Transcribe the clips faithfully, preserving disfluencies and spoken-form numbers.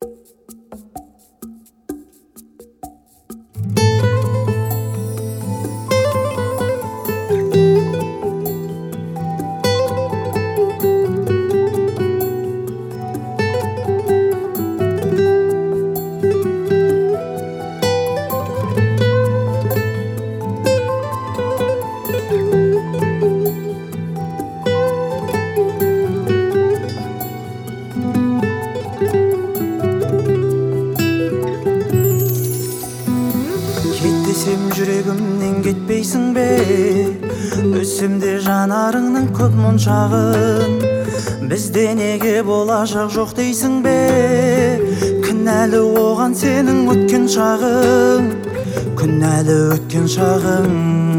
Сен жүрегімнен кетпейсің бе? Өсімде жанарыңның көп моншағын. Бізде неге болашақ жоқ дейсің бе? Кінәлі оған сенің өткен шағың, кінәлі өткен шағың.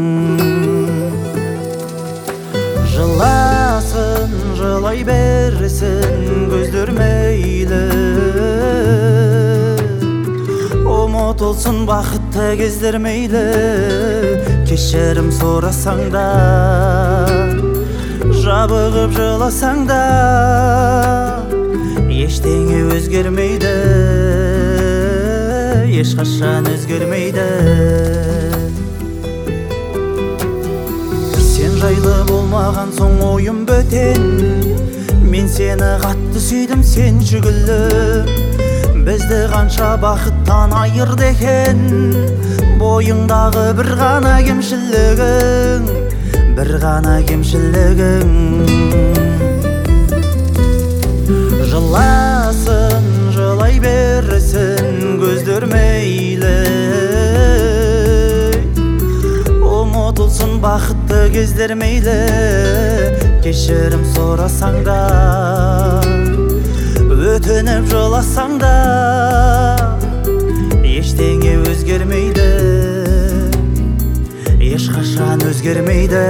Жыласын, жылай берсін көздер мейлі, ұмытылсын бақытты кездер мейлі. Кешірім сұрасаң да, жабығып жыласаң да, ештеңе өзгермейді, ешқашан өзгермейді. Сен жайлы болмаған соң ойым бөтен, мен сені қатты сүйдім, сен жүгіліп. Бізді қанша бақыттан айырды екен, бойыңдағы бір ғана кемшілігің, бір ғана кемшілігің. Жыласын, жылай берсін көздер мейлі, ұмытылсын бақытты кездер мейлі. Кешірім сұрасаң да, өтініп жыласаң да, ештеңе өзгермейді, ешқашан өзгермейді.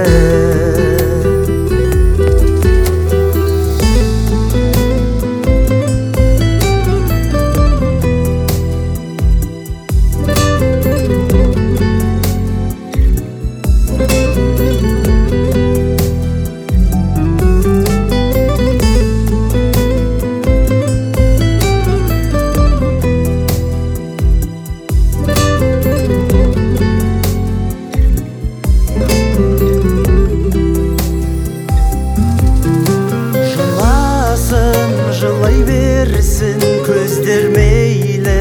Жылай берсін көздер мейлі,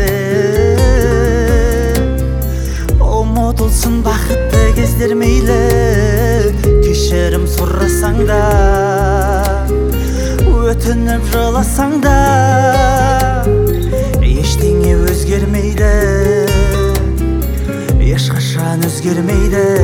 ұмытылсын бақытты кездер мейлі. Кешірім сұрасаң да, өтініп жыласаң да, ештеңе өзгермейді, ешқашан өзгермейді.